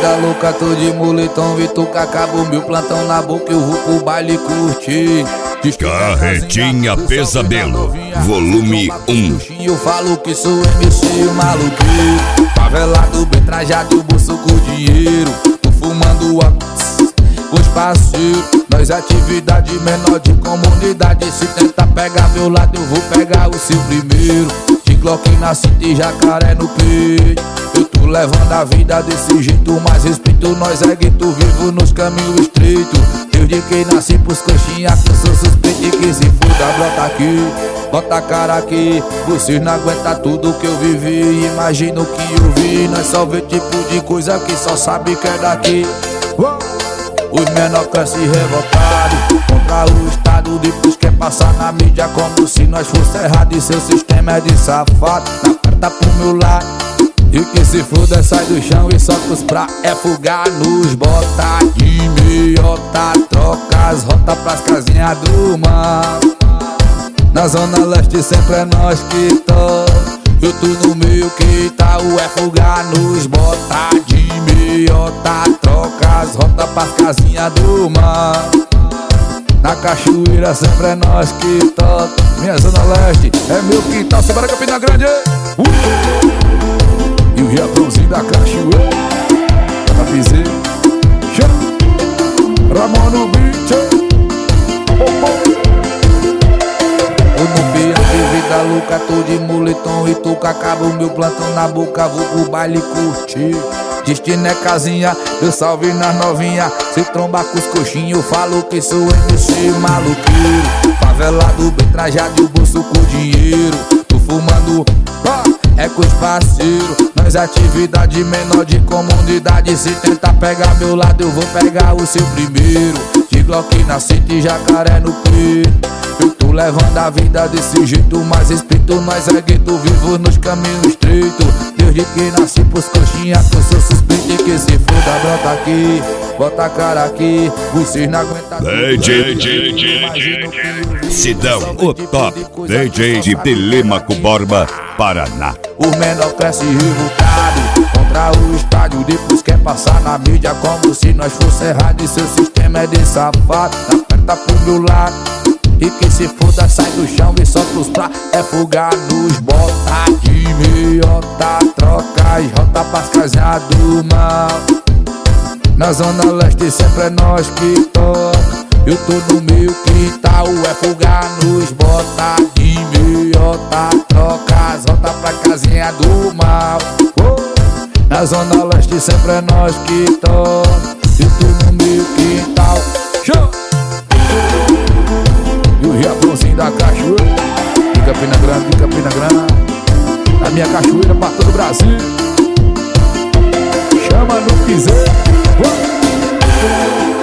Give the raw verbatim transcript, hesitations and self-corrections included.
vida louca, tô de moletom e tu acaba o meu plantão na boca, eu vou pro baile curtir. Carretinha Pesadelo, volume um. Eu falo que sou M C maluqueiro, favelado, bem trajado, bolso com dinheiro. Tô fumando a com os parceiros, nós atividade menor de comunidade. Se tentar pegar meu lado, eu vou pegar o seu primeiro. De Glock na cinta e jacaré no peito, eu tô levando a vida desse jeito. Mas respeito, nós é gueto vivo nos caminhos estreitos. Desde que nasci pros coxinha que eu sou suspeito e que se foda, brota aqui, bota a cara aqui. Vocês não aguentam tudo que eu vivi, imagina o que eu vi. Nós só vê tipo de coisa que só sabe que é daqui. Os menor crescem revoltados contra o Estado, depois quer passar na mídia como se nós fosse errado. E seu sistema é de safado, na carta pro meu lado. E que se foda, sai do chão e solta os pra é fugar nos bota de meiota. Troca as rotas pras casinhas do mar. Na zona leste sempre é nós que toca. Eu tô no meio que tá o é fugar nos bota de meiota. Troca as rotas pras casinhas do mar. Na cachoeira sempre é nós que toca. Minha zona leste é meu quintal, Sebara Campina Grande. uh! E o Riachãozinho da cachoeira, pra dizer Ramon no beat. Eu não piante, vida louca, tô de moletom e tô com acaba o meu plantão na boca, vou pro baile curtir. Destino é casinha, eu salve nas novinha. Se trombar com os coxinhos, eu falo que sou M C maluqueiro, favelado, bem trajado e o bolso com dinheiro. Tô fumando, ah, é com os parceiros, nós atividade menor de comunidade. Se tentar pegar meu lado, eu vou pegar o seu primeiro. De Glock na cinta e jacaré no peito, eu tô levando a vida desse jeito. Mas respeito, nós é gueto vivo nos caminhos estreitos. Desde que nasci pros coxinha que eu sou suspeito e que se foda, brota aqui, bota a cara aqui. Vocês não aguentam D J, D J, Sidão, o top D J de Telêmaco Borba, Paraná. Os menor crescem revoltados contra o estádio, depois quer passar na mídia como se nós fosse errado. E seu sistema é de safado, na perna pro meu lado. E que se foda, sai do chão e solta os pra é fugar nos bota de meiota. Troca as rotas pras casinhas do mal. Na zona leste sempre é nós que toca. Eu tô no meio quintal, é fugar nos bota de meiota. Troca as rotas pra casinha do mal. oh. Na zona leste sempre é nós que toca. Eu tô no meio quintal. Show! E o Riachãozinho da cachoeira, de Campina Grande, de Campina Grande. A minha cachoeira pra todo o Brasil. Chama no quiser.